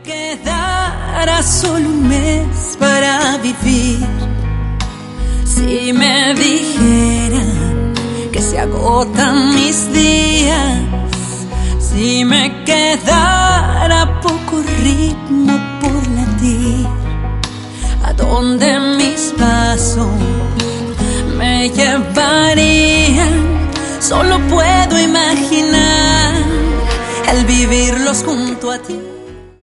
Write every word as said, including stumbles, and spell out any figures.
quedara solo un mes para vivir, si me dijeran que se agotan mis días, si me quedara poco ritmo por latir, a dónde mis pasos me llevarían, solo puedo imaginar el vivirlos junto a ti.